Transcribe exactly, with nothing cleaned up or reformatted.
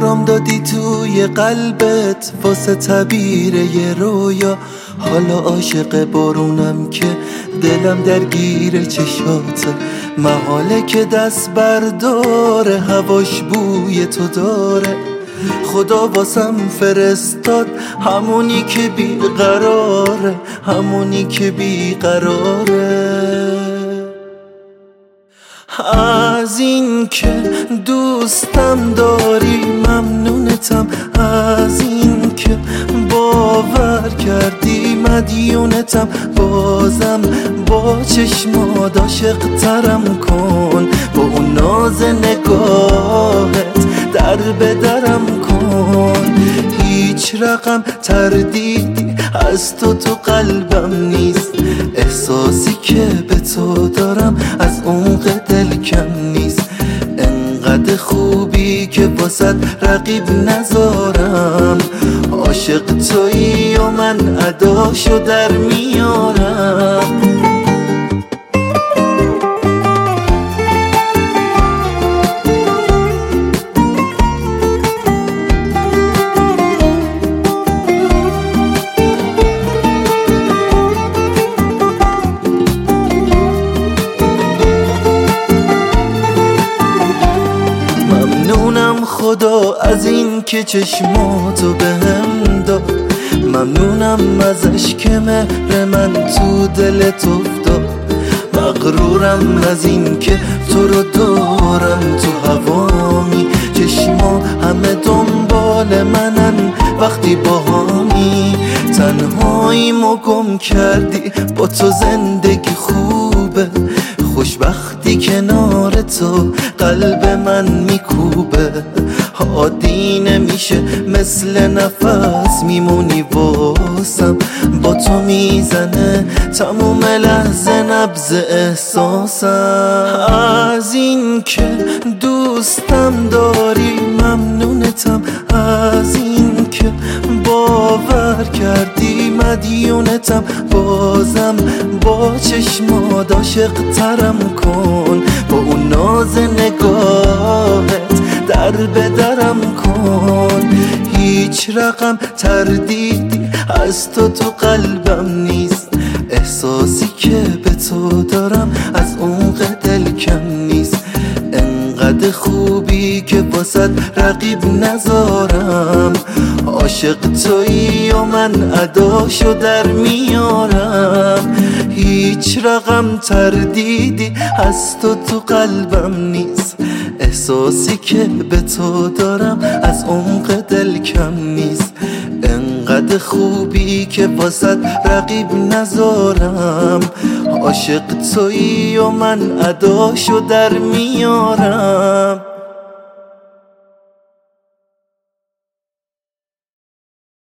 آرام دادی توی قلبت واسه تعبیر یه رویا. حالا عاشق بارونم که دلم درگیر چشاته، محاله که دست برداره هواش بوی تو داره. خدا واسم فرستاد همونی که بیقراره، همونی که بیقراره. از این که دوستم داری ممنونتم، از این که باور کردی مدیونتم. بازم با چشمات عاشق ترم کن، با اون ناز نگاهت در به درم کن. هیچ رقم تردیدی از تو تو قلبم نیست، احساسی که به تو دارم از عمق دل کم نیست. انقدر خوبی که واسد رقیب نذارم، عاشق تویی و من اداشو در میارم. ممنونم خدا از این که چشماتو بهم داد، ممنونم ازش که مهر من تو دلت افتاد. مغرورم از این که تو رو دارم تو هوامی، چشما همه دنبال منن وقتی باهامی. تنهاییمو گم کردی با تو زندگی خوبه، خوشبختی کنار تو قلب من میکوبه. عادی نمیشه مثل نفس میمونی واسم، با تو میزنه تموم لحظه نبض احساسم. از این که دوستم داری ممنونتم، از این که باور کردی مدیونتم. بازم با چشمات عاشق ترم کن، با اون ناز نگاهت در به درم کن. هیچ رقم تردیدی از تو تو قلبم نیست، احساسی که به تو دارم از عمق دل کم نیست. انقدر خوبی که واسد رقیب نذارم، عاشق تویی و من اداشو در میارم. هیچ رقم تردیدی از تو تو قلبم نیست، احساسی که به تو دارم از عمق دل کم نیست. انقدر خوبی که واسد رقیب نذارم، عاشق تویی و من اداشو در میارم.